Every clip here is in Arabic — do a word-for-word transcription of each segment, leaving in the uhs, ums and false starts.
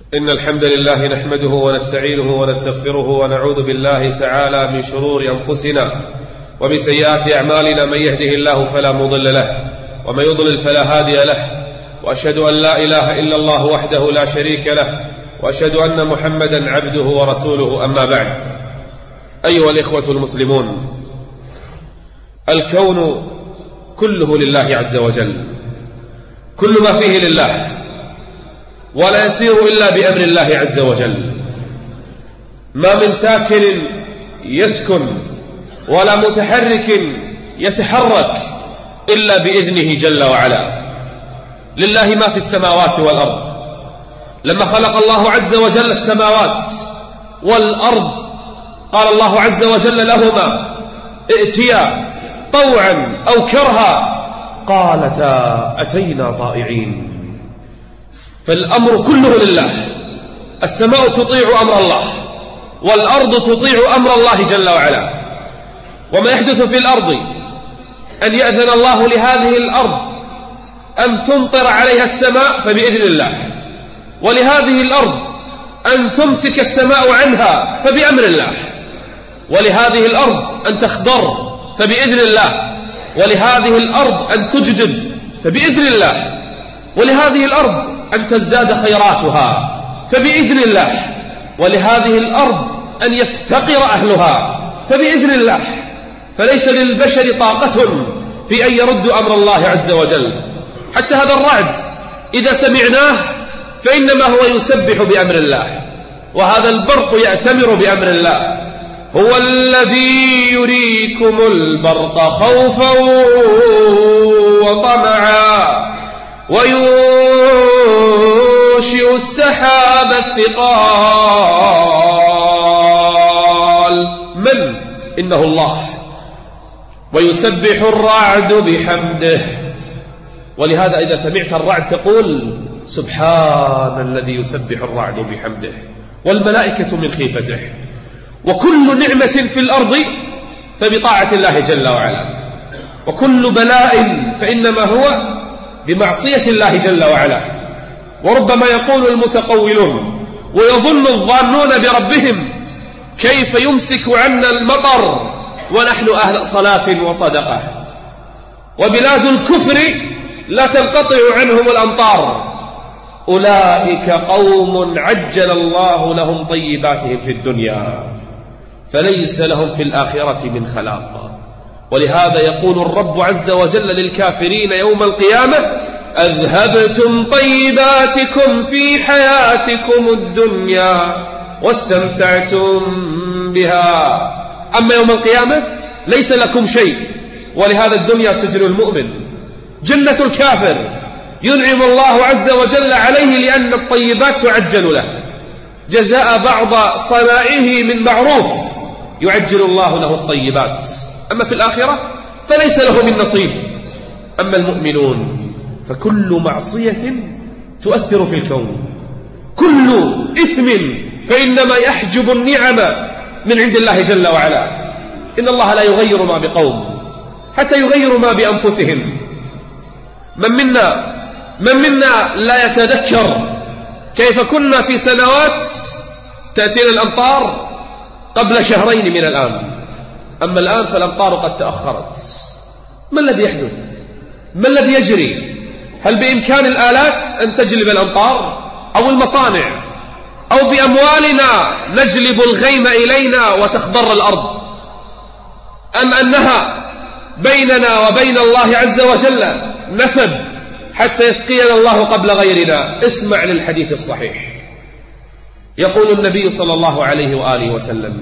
إن الحمد لله نحمده ونستعينه ونستغفره ونعوذ بالله تعالى من شرور أنفسنا ومن سيئات أعمالنا. من يهده الله فلا مضل له ومن يضلل فلا هادي له، وأشهد أن لا إله إلا الله وحده لا شريك له، وأشهد أن محمدا عبده ورسوله. أما بعد، أيها الإخوة المسلمون، الكون كله لله عز وجل، كل ما فيه لله، ولا يسير إلا بأمر الله عز وجل. ما من ساكن يسكن ولا متحرك يتحرك إلا بإذنه جل وعلا. لله ما في السماوات والأرض. لما خلق الله عز وجل السماوات والأرض قال الله عز وجل لهما ائتيا طوعا أو كرها قالتا أتينا طائعين. فالأمر كله لله. السماء تطيع أمر الله، والأرض تطيع أمر الله جل وعلا. وما يحدث في الأرض أن يأذن الله لهذه الأرض أن تمطر عليها السماء فبإذن الله، ولهذه الأرض أن تمسك السماء عنها فبأمر الله، ولهذه الأرض أن تخضر فبإذن الله، ولهذه الأرض أن تجدب فبإذن الله، ولهذه الأرض أن تزداد خيراتها فبإذن الله، ولهذه الأرض أن يفتقر أهلها فبإذن الله. فليس للبشر طاقة في أن يردوا أمر الله عز وجل. حتى هذا الرعد إذا سمعناه فإنما هو يسبح بأمر الله، وهذا البرق يأتمر بأمر الله. هو الذي يريكم البرق خوفا وطمعا وينشئ السحاب الثقال. من؟ إنه الله. ويسبح الرعد بحمده. ولهذا إذا سمعت الرعد تقول سبحان الذي يسبح الرعد بحمده والملائكة من خيفته. وكل نعمة في الأرض فبطاعة الله جل وعلا، وكل بلاء فإنما هو بمعصية الله جل وعلا. وربما يقول المتقولون ويظن الظانون بربهم كيف يمسك عنا المطر ونحن أهل صلاة وصدقة، وبلاد الكفر لا تنقطع عنهم الأمطار. أولئك قوم عجل الله لهم طيباتهم في الدنيا فليس لهم في الآخرة من خلاق. ولهذا يقول الرب عز وجل للكافرين يوم القيامة أذهبتم طيباتكم في حياتكم الدنيا واستمتعتم بها، أما يوم القيامة ليس لكم شيء. ولهذا الدنيا سجن المؤمن، جنة الكافر ينعم الله عز وجل عليه لأن الطيبات تعجل له جزاء بعض صنائعه من معروف، يعجل الله له الطيبات. أما في الآخرة فليس له من نصيب. أما المؤمنون فكل معصية تؤثر في الكون، كل إثم فإنما يحجب النعم من عند الله جل وعلا. إن الله لا يغير ما بقوم حتى يغيروا ما بأنفسهم. من منا من منا لا يتذكر كيف كنا في سنوات تأتينا الأمطار قبل شهرين من الآن، أما الآن فالأمطار قد تأخرت. ما الذي يحدث؟ ما الذي يجري؟ هل بإمكان الآلات أن تجلب الأمطار أو المصانع أو بأموالنا نجلب الغيم إلينا وتخضر الأرض، أم أنها بيننا وبين الله عز وجل نسب حتى يسقينا الله قبل غيرنا؟ اسمع للحديث الصحيح. يقول النبي صلى الله عليه وآله وسلم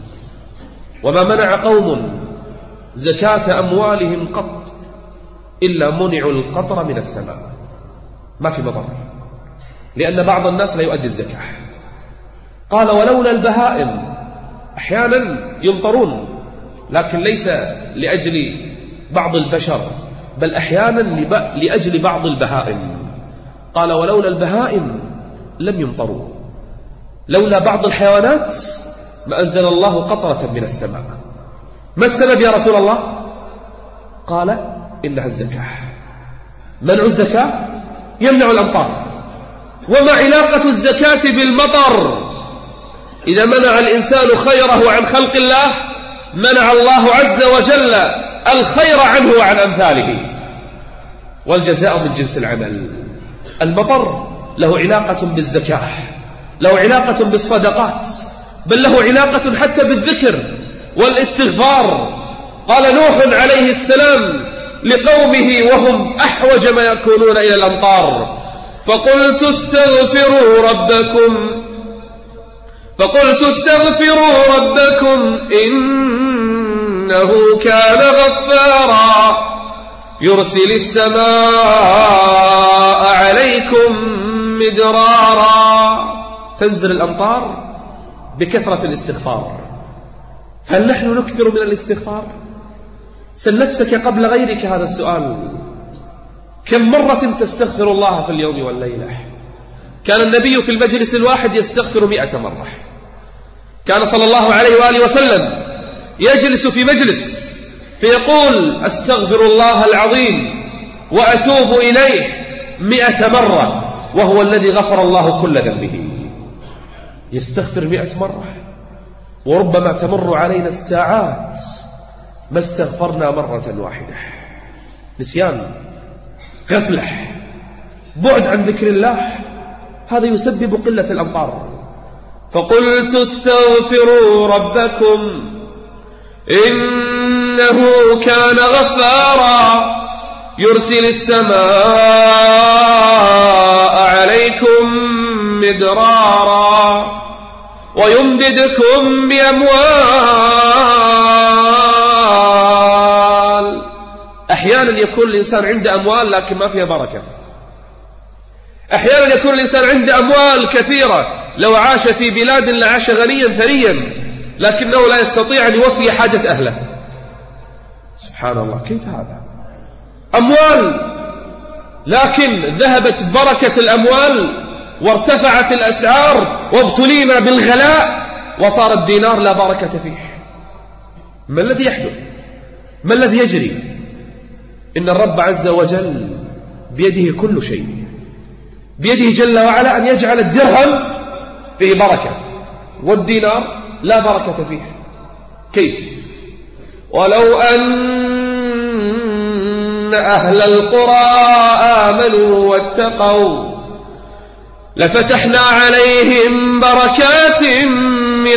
وما منع قوم زكاة أموالهم قط إلا منعوا القطر من السماء. ما في مطر لأن بعض الناس لا يؤدي الزكاة. قال ولولا البهائم، أحيانا يمطرون لكن ليس لأجل بعض البشر بل أحيانا لأجل بعض البهائم. قال ولولا البهائم لم يمطروا، لولا بعض الحيوانات ما أنزل الله قطرة من السماء. ما السبب يا رسول الله؟ قال إنها الزكاة. منع الزكاة يمنع الأمطار، وما علاقة الزكاة بالمطر؟ إذا منع الإنسان خيره عن خلق الله منع الله عز وجل الخير عنه وعن أمثاله، والجزاء من جنس العمل. المطر له علاقة بالزكاة، له علاقة بالصدقات، بل له علاقة حتى بالذكر والاستغفار. قال نوح عليه السلام لقومه وهم أحوج ما يكونون إلى الأمطار: فقلت استغفروا ربكم فقلت استغفروا ربكم إنه كان غفارا يرسل السماء عليكم مدرارا. تنزل الأمطار بكثرة الاستغفار. فهل نحن نكثر من الاستغفار؟ سل نفسك قبل غيرك هذا السؤال: كم مرة تستغفر الله في اليوم والليلة؟ كان النبي في المجلس الواحد يستغفر مئة مرة. كان صلى الله عليه وآله وسلم يجلس في مجلس فيقول: أستغفر الله العظيم وأتوب إليه مئة مرة، وهو الذي غفر الله كل ذنبه. يستغفر مئة مرة، وربما تمر علينا الساعات ما استغفرنا مرة واحدة. نسيان، غفلة، بعد عن ذكر الله، هذا يسبب قلة الأمطار. فقلت استغفروا ربكم إنه كان غفارا يرسل السماء عليكم مدرارا ويمددكم بأموال. أحيانا يكون الإنسان عنده أموال لكن ما فيها بركة. أحيانا يكون الإنسان عنده أموال كثيرة، لو عاش في بلاد لعاش غنيا ثريا، لكنه لا يستطيع أن يوفي حاجة أهله. سبحان الله، كيف هذا؟ أموال لكن ذهبت بركة الأموال وارتفعت الأسعار وابتلينا بالغلاء وصار الدينار لا بركة فيه. ما الذي يحدث؟ ما الذي يجري؟ إن الرب عز وجل بيده كل شيء، بيده جل وعلا أن يجعل الدرهم فيه بركة والدينار لا بركة فيه. كيف؟ ولو أن أهل القرى آمنوا واتقوا لفتحنا عليهم بركات من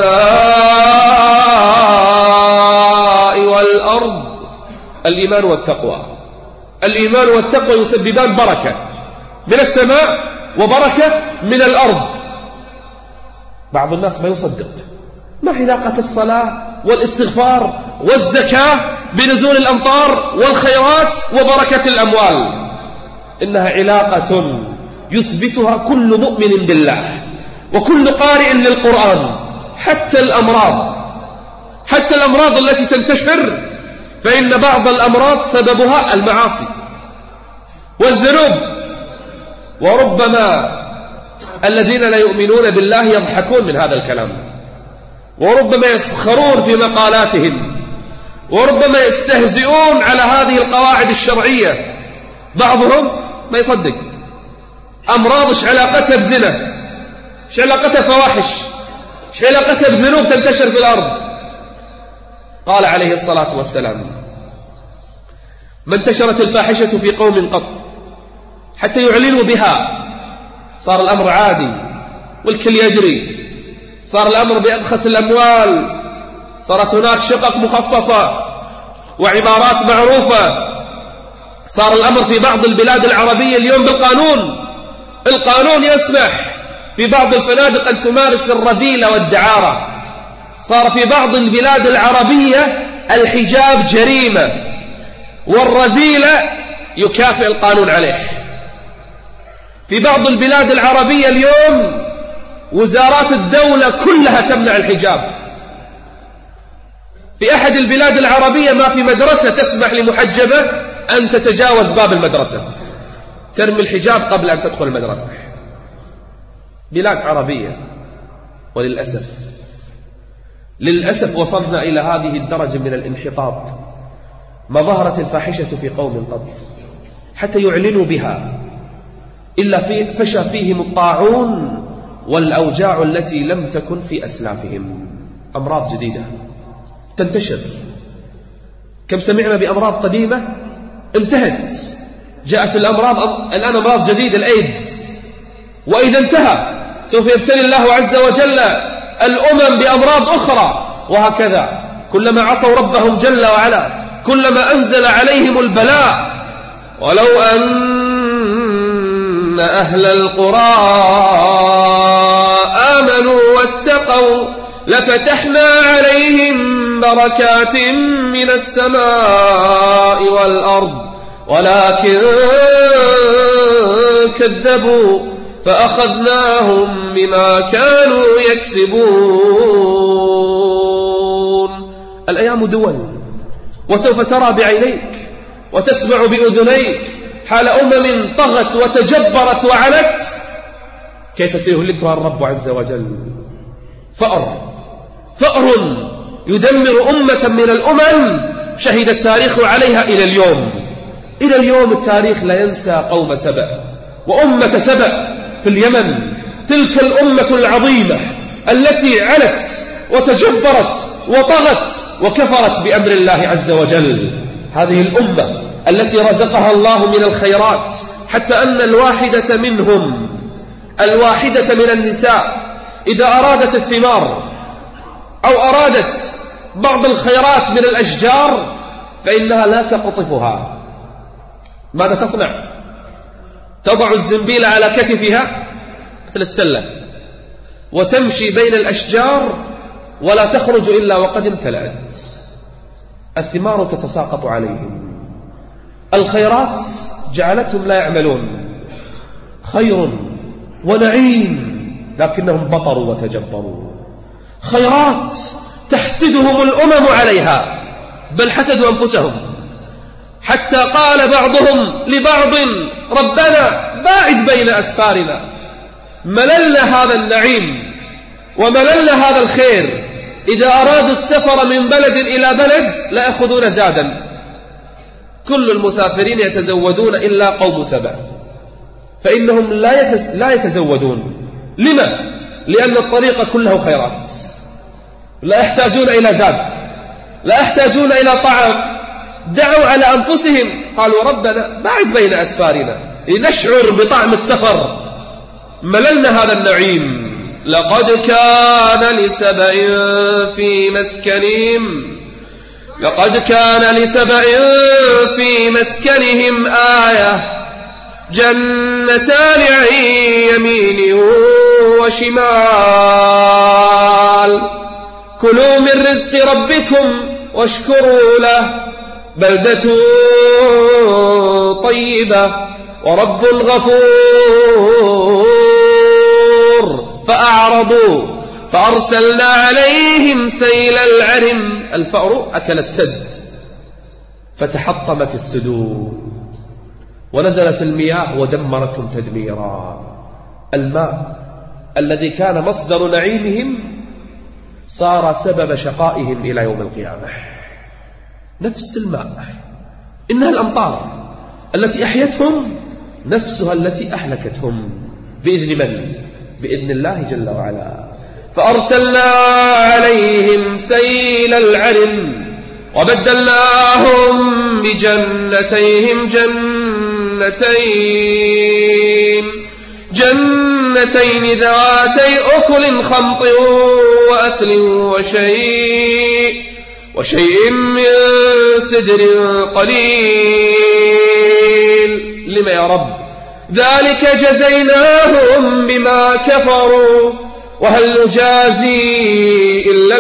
السماء والأرض. الإيمان والتقوى، الإيمان والتقوى يسببان بركة من السماء وبركة من الأرض. بعض الناس ما يصدق. ما علاقة الصلاة والاستغفار والزكاة بنزول الأمطار والخيرات وبركة الأموال؟ إنها علاقة يثبتها كل مؤمن بالله وكل قارئ للقرآن. حتى الأمراض، حتى الأمراض التي تنتشر، فإن بعض الأمراض سببها المعاصي والذنوب. وربما الذين لا يؤمنون بالله يضحكون من هذا الكلام، وربما يسخرون في مقالاتهم، وربما يستهزئون على هذه القواعد الشرعية. بعضهم ما يصدق. أمراض ايش علاقتها بزنا؟ ايش علاقتها فواحش؟ ايش علاقتها بذنوب تنتشر في الأرض؟ قال عليه الصلاة والسلام: ما انتشرت الفاحشة في قوم قط حتى يعلنوا بها صار الأمر عادي والكل يدري، صار الأمر بأبخس الأموال، صارت هناك شقق مخصصة وعبارات معروفة، صار الأمر في بعض البلاد العربية اليوم بالقانون. القانون يسمح في بعض الفنادق أن تمارس الرذيلة والدعارة. صار في بعض البلاد العربية الحجاب جريمة والرذيلة يكافئ القانون عليه. في بعض البلاد العربية اليوم وزارات الدولة كلها تمنع الحجاب. في أحد البلاد العربية ما في مدرسة تسمح لمحجبة أن تتجاوز باب المدرسة، ترمي الحجاب قبل أن تدخل المدرسة. بلاد عربية. وللأسف للأسف وصلنا إلى هذه الدرجة من الانحطاط. ما ظهرت الفاحشة في قوم قط حتى يعلنوا بها، إلا في فشى فيهم الطاعون والأوجاع التي لم تكن في أسلافهم. أمراض جديدة تنتشر. كم سمعنا بأمراض قديمة انتهت، جاءت الأمراض الآن أمراض جديدة، الأيدز، وإذا انتهى سوف يبتلي الله عز وجل الأمم بأمراض أخرى، وهكذا كلما عصوا ربهم جل وعلا كلما أنزل عليهم البلاء. ولو أن أهل القرى آمنوا واتقوا لفتحنا عليهم بركات من السماء والأرض ولكن كذبوا فأخذناهم بما كانوا يكسبون. الأيام دول، وسوف ترى بعينيك وتسمع بأذنيك حال أمم طغت وتجبرت وعلت كيف سيهلكها الرب عز وجل. فأر فأر يدمر أمة من الأمم شهد التاريخ عليها إلى اليوم. إلى اليوم التاريخ لا ينسى قوم سبأ وأمة سبأ في اليمن، تلك الأمة العظيمة التي علت وتجبرت وطغت وكفرت بأمر الله عز وجل. هذه الأمة التي رزقها الله من الخيرات حتى أن الواحدة منهم الواحدة من النساء إذا أرادت الثمار أو أرادت بعض الخيرات من الأشجار فإنها لا تقطفها. ماذا تصنع؟ تضع الزنبيل على كتفها مثل السلة وتمشي بين الأشجار ولا تخرج إلا وقد امتلأت. الثمار تتساقط عليهم، الخيرات جعلتهم لا يعملون، خير ونعيم لكنهم بطروا وتجبروا. خيرات تحسدهم الأمم عليها بل حسدوا أنفسهم، حتى قال بعضهم لبعض ربنا باعد بين أسفارنا. مللنا هذا النعيم ومللنا هذا الخير. إذا أرادوا السفر من بلد إلى بلد لا يأخذون زادا، كل المسافرين يتزودون إلا قوم سبأ فإنهم لا, يتز... لا يتزودون. لما؟ لأن الطريق كله خيرات، لا يحتاجون إلى زاد، لا يحتاجون إلى طعام. دعوا على أنفسهم قالوا ربنا باعد بين أسفارنا لنشعر بطعم السفر. مللنا هذا النعيم. لقد كان لسبأ في مسكنهم لقد كان لسبأ في مسكنهم آية جنتان عن يمين وشمال كلوا من رزق ربكم واشكروا له بلدة طيبة ورب غفور. فأعرضوا فأرسلنا عليهم سيل العرم. الفأر أكل السد فتحطمت السدود ونزلت المياه ودمرتهم تدميرا. الماء الذي كان مصدر نعيمهم صار سبب شقائهم إلى يوم القيامة. نفس الماء، إنها الأمطار التي أحيتهم نفسها التي أهلكتهم. بإذن من؟ بإذن الله جل وعلا. فأرسلنا عليهم سيل العرم وبدلناهم بجنتيهم جنتين جنتين ذواتي أكل خمط وأثل وشيء وشيء من سدر قليل. لما يا رب؟ ذلك جزيناهم بما كفروا وهل نجازي إلا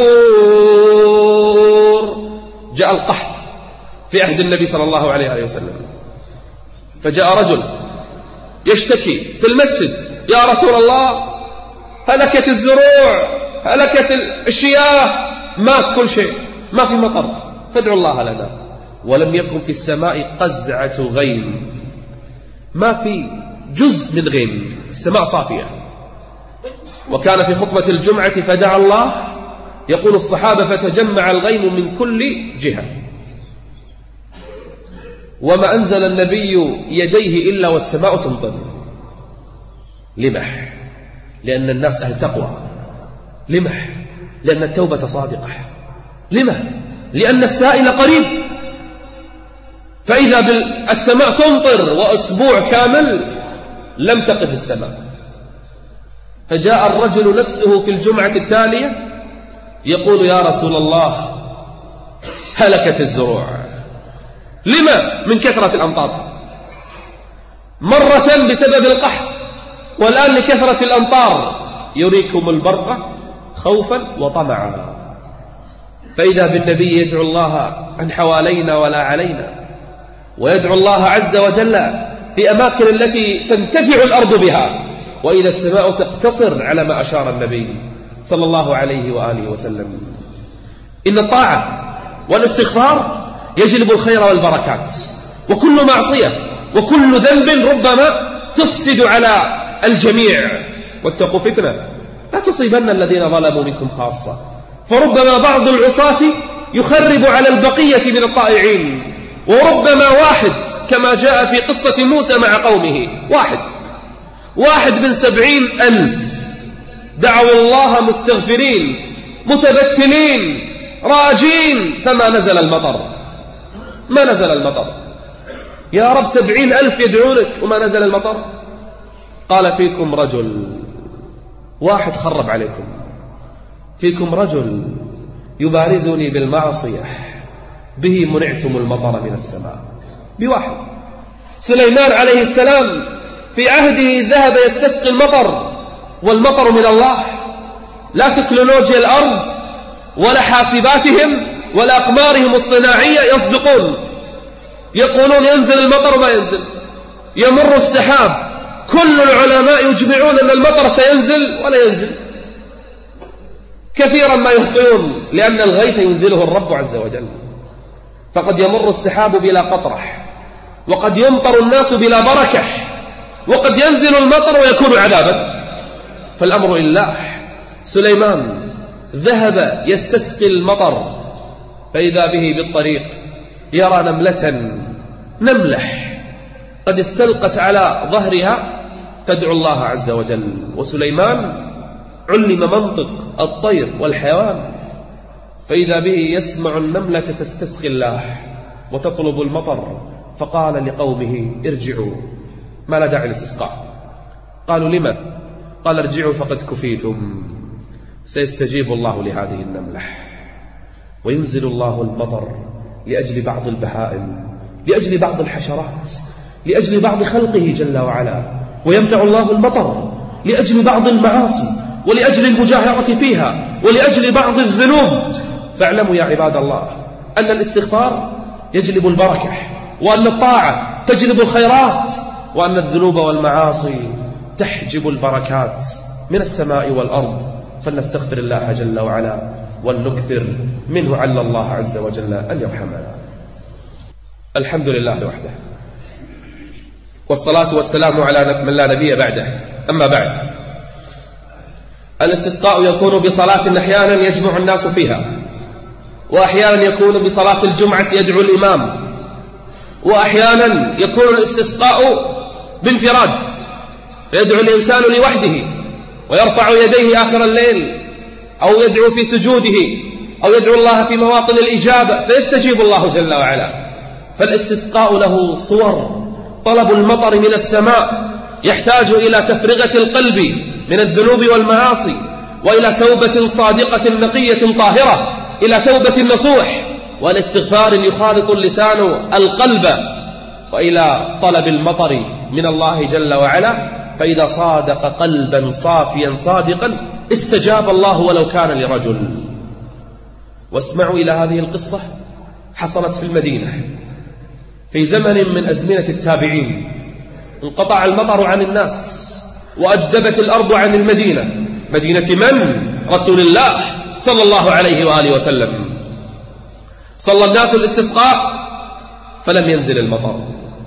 الكفور. جاء القحط في عهد النبي صلى الله عليه وسلم، فجاء رجل يشتكي في المسجد يا رسول الله هلكت الزروع هلكت الشياه مات كل شيء ما في مطر فادعوا الله لنا. ولم يكن في السماء قزعة غيم، ما في جزء من غيم، السماء صافية. وكان في خطبة الجمعة فدعا الله يقول الصحابة فتجمع الغيم من كل جهة وما أنزل النبي يديه إلا والسماء تمطر. لمح لأن الناس أهل تقوى، لمح لأن التوبة صادقة، لمح لأن السائل قريب. فإذا بالسماء تمطر وأسبوع كامل لم تقف السماء، فجاء الرجل نفسه في الجمعة التالية يقول يا رسول الله هلكت الزروع. لما؟ من كثرة الأمطار، مرة بسبب القحط، والآن لكثرة الأمطار. يريكم البرق خوفا وطمعا. فإذا بالنبي يدعو الله عن حوالينا ولا علينا، ويدعو الله عز وجل في أماكن التي تنتفع الأرض بها، وإذا السماء تقتصر على ما أشار النبي صلى الله عليه وآله وسلم. إن الطاعة والاستغفار يجلب الخير والبركات، وكل معصية وكل ذنب ربما تفسد على الجميع. واتقوا فتنة لا تصيبن الذين ظلموا منكم خاصة، فربما بعض العصاة يخرب على البقية من الطائعين، وربما واحد كما جاء في قصة موسى مع قومه، واحد واحد من سبعين ألف دعوا الله مستغفرين متبتلين راجين، فما نزل المطر، ما نزل المطر. يا رب سبعين ألف يدعونك وما نزل المطر. قال فيكم رجل واحد خرب عليكم، فيكم رجل يبارزني بالمعصية به منعتم المطر من السماء، بواحد. سليمان عليه السلام في عهده ذهب يستسقي المطر، والمطر من الله، لا تكنولوجيا الأرض ولا حاسباتهم ولا أقمارهم الصناعية يصدقون، يقولون ينزل المطر ما ينزل، يمر السحاب، كل العلماء يجمعون أن المطر سينزل ولا ينزل. كثيرا ما يخطئون، لأن الغيث ينزله الرب عز وجل، فقد يمر السحاب بلا قطرة، وقد يمطر الناس بلا بركة، وقد ينزل المطر ويكون عذابا، فالأمر لله. سليمان ذهب يستسقي المطر، فإذا به بالطريق يرى نملة نملح قد استلقت على ظهرها تدعو الله عز وجل. وسليمان علم منطق الطير والحيوان، فإذا به يسمع النملة تستسقي الله وتطلب المطر، فقال لقومه ارجعوا، ما لا داعي للاستسقاء. قالوا لما؟ قال ارجعوا فقد كفيتم، سيستجيب الله لهذه النملة، وينزل الله المطر لأجل بعض البهائم، لأجل بعض الحشرات، لأجل بعض خلقه جل وعلا، ويمنع الله المطر لأجل بعض المعاصي، ولأجل المجاهرة فيها، ولأجل بعض الذنوب. فاعلموا يا عباد الله أن الاستغفار يجلب البركة، وأن الطاعة تجلب الخيرات، وأن الذنوب والمعاصي تحجب البركات من السماء والأرض. فلنستغفر الله جل وعلا ولنكثر منه عل الله عز وجل أن يرحمنا. الحمد لله وحده، والصلاة والسلام على من لا نبي بعده. أما بعد، الاستسقاء يكون بصلاة أحيانا يجمع الناس فيها، وأحيانا يكون بصلاة الجمعة يدعو الإمام، وأحيانا يكون الاستسقاء بانفراد، فيدعو الإنسان لوحده ويرفع يديه آخر الليل، أو يدعو في سجوده، أو يدعو الله في مواطن الإجابة فيستجيب الله جل وعلا. فالاستسقاء له صور. طلب المطر من السماء يحتاج إلى تفرغة القلب من الذنوب والمعاصي، وإلى توبة صادقة نقية طاهرة، إلى توبة نصوح والاستغفار يخالط اللسان القلب، وإلى طلب المطر من الله جل وعلا. فإذا صادق قلبا صافيا صادقا استجاب الله ولو كان لرجل. واسمعوا إلى هذه القصة، حصلت في المدينة في زمن من أزمنة التابعين. انقطع المطر عن الناس وأجدبت الأرض عن المدينة، مدينة من؟ رسول الله صلى الله عليه وآله وسلم. صلى الناس الاستسقاء فلم ينزل المطر.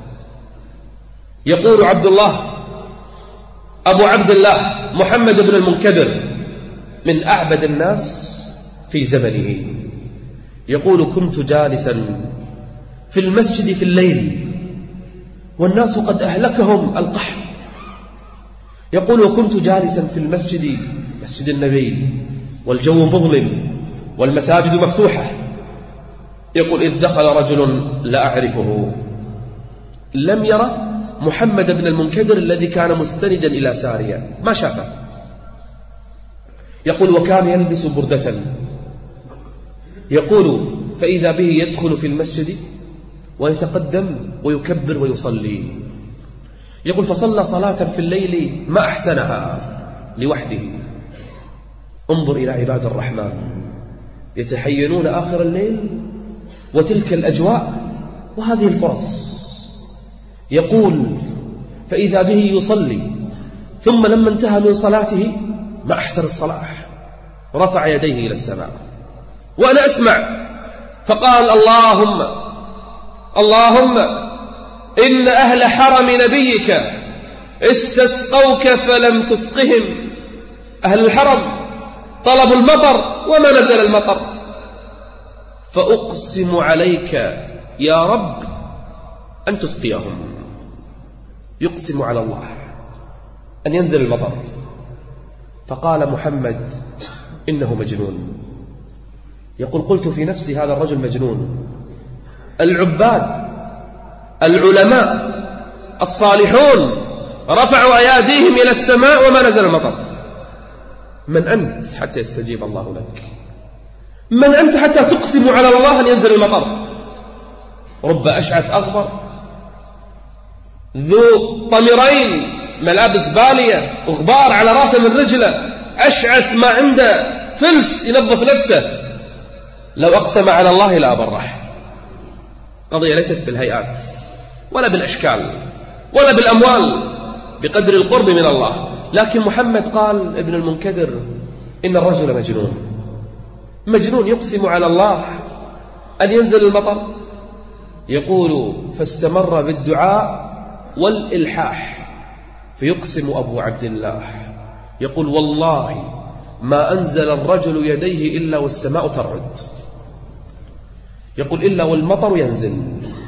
يقول عبد الله أبو عبد الله محمد بن المنكدر من أعبد الناس في زمنه، يقول كنت جالسا في المسجد في الليل والناس قد أهلكهم القحط، يقول وكنت جالسا في المسجد مسجد النبي والجو مظلم والمساجد مفتوحة. يقول إذ دخل رجل لا أعرفه لم يرى محمد بن المنكدر الذي كان مستندا إلى سارية، ما شافه. يقول وكان يلبس بردة. يقول فإذا به يدخل في المسجد ويتقدم ويكبر ويصلي. يقول فصلى صلاة في الليل ما أحسنها لوحده. انظر إلى عباد الرحمن يتحينون آخر الليل وتلك الأجواء وهذه الفرص. يقول فإذا به يصلي ثم لما انتهى من صلاته ما أحسن الصلاة رفع يديه إلى السماء وأنا أسمع فقال اللهم اللهم إن أهل حرم نبيك استسقوك فلم تسقهم. أهل الحرم طلبوا المطر وما نزل المطر، فأقسم عليك يا رب أن تسقيهم. يقسم على الله أن ينزل المطر. فقال محمد إنه مجنون. يقول قلت في نفسي هذا الرجل مجنون. العباد العلماء الصالحون رفعوا أياديهم إلى السماء وما نزل المطر. من أنت حتى يستجيب الله لك؟ من أنت حتى تقسم على الله أن ينزل المطر؟ رب أشعث أغبر ذو طمرين ملابس بالية وغبار على راسه من رجله، أشعث ما عنده فلس ينظف نفسه، لو أقسم على الله لا أبره. قضية ليست بالهيئات ولا بالأشكال ولا بالأموال بقدر القرب من الله. لكن محمد قال ابن المنكدر إن الرجل مجنون. مجنون يقسم على الله أن ينزل المطر. يقول فاستمر بالدعاء والإلحاح فيقسم أبو عبد الله يقول والله ما أنزل الرجل يديه إلا والسماء ترعد. يقول إلا والمطر ينزل.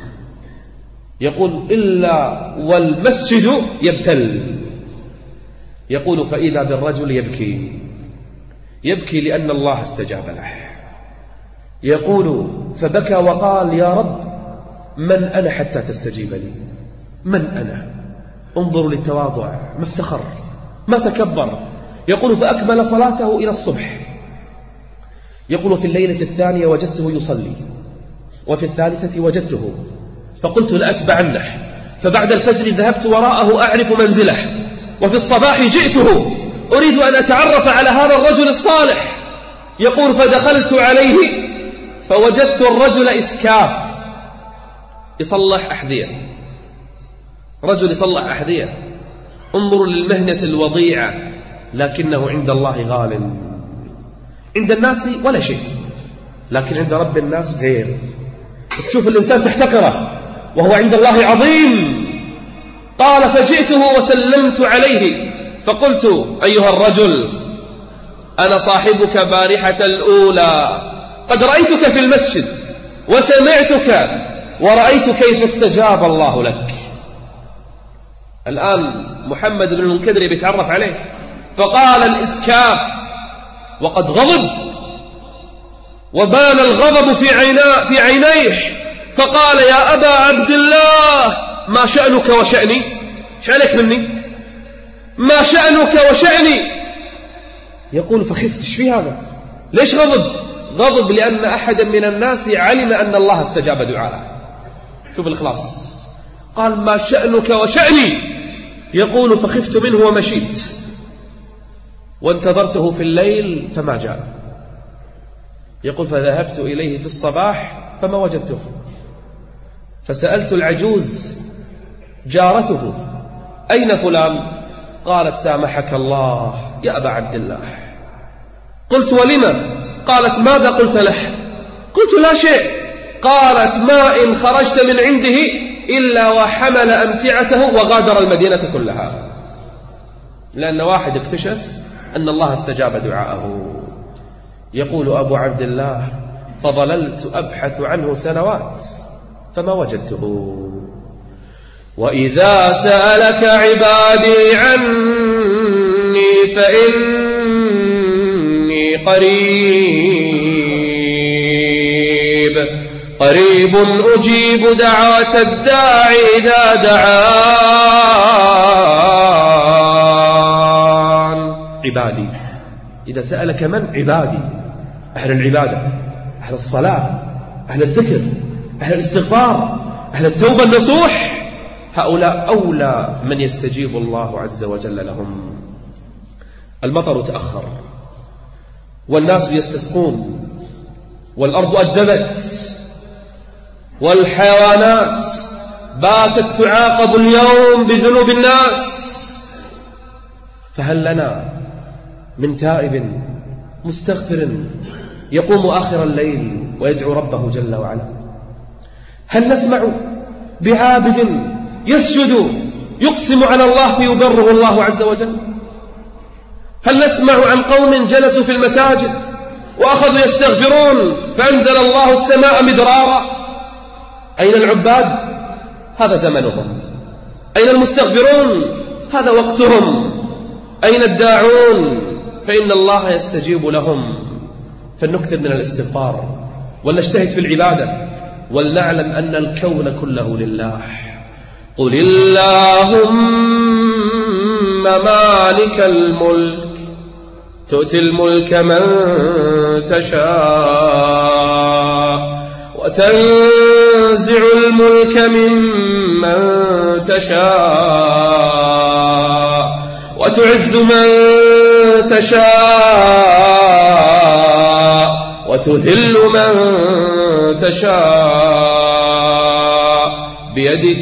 يقول إلا والمسجد يبتل. يقول فإذا بالرجل يبكي يبكي لأن الله استجاب له. يقول فبكى وقال يا رب من أنا حتى تستجيب لي؟ من أنا؟ انظروا للتواضع، ما افتخر ما تكبر. يقول فأكمل صلاته إلى الصبح. يقول في الليلة الثانية وجدته يصلي وفي الثالثة وجدته فقلت لأتبعنه. فبعد الفجر ذهبت وراءه أعرف منزله وفي الصباح جئته أريد أن أتعرف على هذا الرجل الصالح. يقول فدخلت عليه فوجدت الرجل إسكاف يصلح أحذية. رجل يصلح أحذية. انظروا للمهنة الوضيعة لكنه عند الله غال. عند الناس ولا شيء لكن عند رب الناس غير. تشوف الإنسان تحتقره وهو عند الله عظيم. قال فجئته وسلمت عليه فقلت أيها الرجل أنا صاحبك بارحة الأولى قد رأيتك في المسجد وسمعتك ورأيت كيف استجاب الله لك. الآن محمد بن المنكدر بيتعرف عليه. فقال الإسكاف وقد غضب وبان الغضب في عينا في عينيه فقال يا أبا عبد الله ما شأنك وشأني؟ شأنك مني؟ ما شأنك وشأني؟ يقول فخفت ايش في هذا؟ ليش غضب؟ غضب لأن أحدا من الناس علم أن الله استجاب دعاءه. شوف الإخلاص. قال ما شأنك وشأني؟ يقول فخفت منه ومشيت وانتظرته في الليل فما جاء. يقول فذهبت إليه في الصباح فما وجدته. فسألت العجوز جارته أين فلان؟ قالت سامحك الله يا أبا عبد الله. قلت ولما؟ قالت ماذا قلت له؟ قلت لا شيء. قالت ما إن خرجت من عنده إلا وحمل أمتعته وغادر المدينة كلها. لأن واحد اكتشف أن الله استجاب دعاءه. يقول أبو عبد الله فظللت أبحث عنه سنوات فما وجدته. وإذا سألك عبادي عني فإني قريب قريب أجيب دعوة الداعي إذا دعان. عبادي، إذا سألك من؟ عبادي، أهل العبادة، أهل الصلاة، أهل الذكر، أهل الاستغفار، أهل التوبة النصوح، هؤلاء أولى من يستجيب الله عز وجل لهم. المطر تأخر والناس يستسقون والأرض أجدبت والحيوانات باتت تعاقب اليوم بذنوب الناس، فهل لنا من تائب مستغفر يقوم آخر الليل ويدعو ربه جل وعلا؟ هل نسمع بعابد يسجد يقسم على الله فيبره الله عز وجل؟ هل نسمع عن قوم جلسوا في المساجد وأخذوا يستغفرون فأنزل الله السماء مدرارا؟ أين العباد؟ هذا زمنهم. أين المستغفرون؟ هذا وقتهم. أين الداعون؟ فإن الله يستجيب لهم. فلنكثر من الاستغفار ولنجتهد في العبادة ولنعلم أن الكون كله لله. قل اللهم مالك الملك تؤتي الملك من تشاء وتنزع الملك ممن تشاء وتعز من تشاء وتذل من تشاء بيدك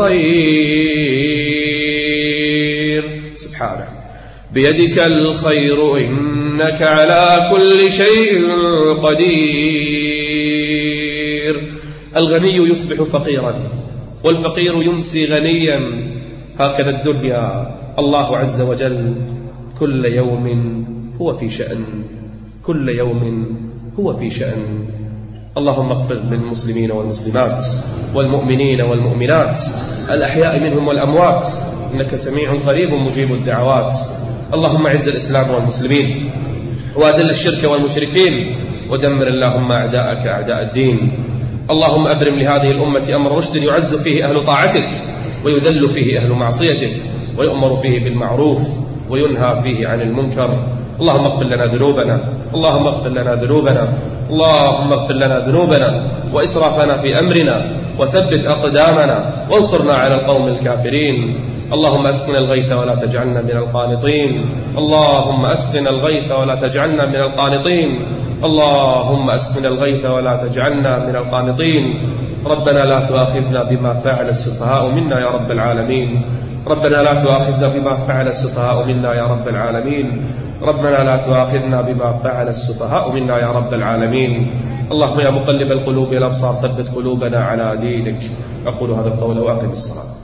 الخير. سبحانه، بيدك الخير إنك على كل شيء قدير. الغني يصبح فقيرا والفقير يمسي غنيا، هكذا الدنيا. الله عز وجل كل يوم هو في شأن، كل يوم هو في شأن. اللهم اغفر للمسلمين والمسلمات والمؤمنين والمؤمنات الأحياء منهم والأموات، إنك سميع قريب مجيب الدعوات. اللهم اعز الإسلام والمسلمين وأذل الشرك والمشركين ودمر اللهم أعداءك أعداء الدين. اللهم أبرم لهذه الأمة أمر رشد يعز فيه أهل طاعتك ويذل فيه أهل معصيتك ويؤمر فيه بالمعروف وينهى فيه عن المنكر. اللهم اغفر لنا ذنوبنا، اللهم اغفر لنا ذنوبنا، اللهم اغفر لنا ذنوبنا وإسرافنا في أمرنا وثبت أقدامنا وانصرنا على القوم الكافرين. اللهم أسقنا الغيث ولا تجعلنا من القانطين، اللهم أسقنا الغيث ولا تجعلنا من القانطين، اللهم أسقنا الغيث ولا تجعلنا من القانطين. ربنا لا تؤاخذنا بما فعل السفهاء منا يا رب العالمين، ربنا لا تؤاخذنا بما فعل السفهاء منا يا رب العالمين، ربنا لا تؤاخذنا بما فعل السفهاء منا يا رب العالمين. اللهم يا مقلب القلوب والأبصار ثبت قلوبنا على دينك. أقول هذا القول وأقم الصلاة.